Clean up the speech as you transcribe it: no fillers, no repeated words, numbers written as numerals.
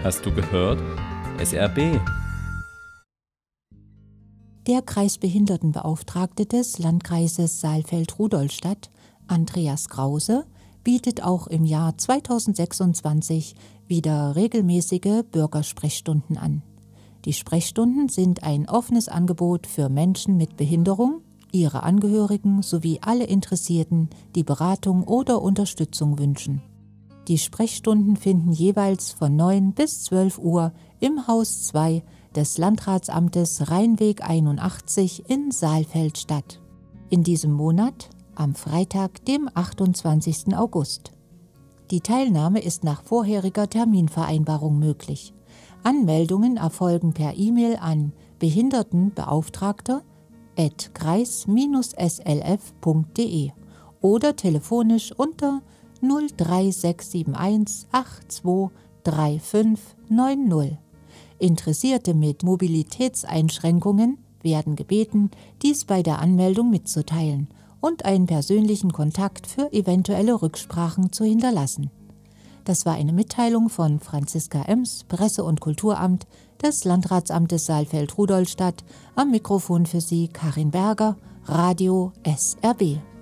Hast du gehört? SRB. Der Kreisbehindertenbeauftragte des Landkreises Saalfeld-Rudolstadt, Andreas Krause, bietet auch im Jahr 2026 wieder regelmäßige Bürgersprechstunden an. Die Sprechstunden sind ein offenes Angebot für Menschen mit Behinderung, ihre Angehörigen sowie alle Interessierten, die Beratung oder Unterstützung wünschen. Die Sprechstunden finden jeweils von 9 bis 12 Uhr im Haus 2 des Landratsamtes Rheinweg 81 in Saalfeld statt. In diesem Monat am Freitag, dem 28. August. Die Teilnahme ist nach vorheriger Terminvereinbarung möglich. Anmeldungen erfolgen per E-Mail an behindertenbeauftragter@kreis-slf.de oder telefonisch unter 03671 82 3590. Interessierte mit Mobilitätseinschränkungen werden gebeten, dies bei der Anmeldung mitzuteilen und einen persönlichen Kontakt für eventuelle Rücksprachen zu hinterlassen. Das war eine Mitteilung von Franziska Ems, Presse- und Kulturamt des Landratsamtes Saalfeld-Rudolstadt. Am Mikrofon für Sie Karin Berger, Radio SRB.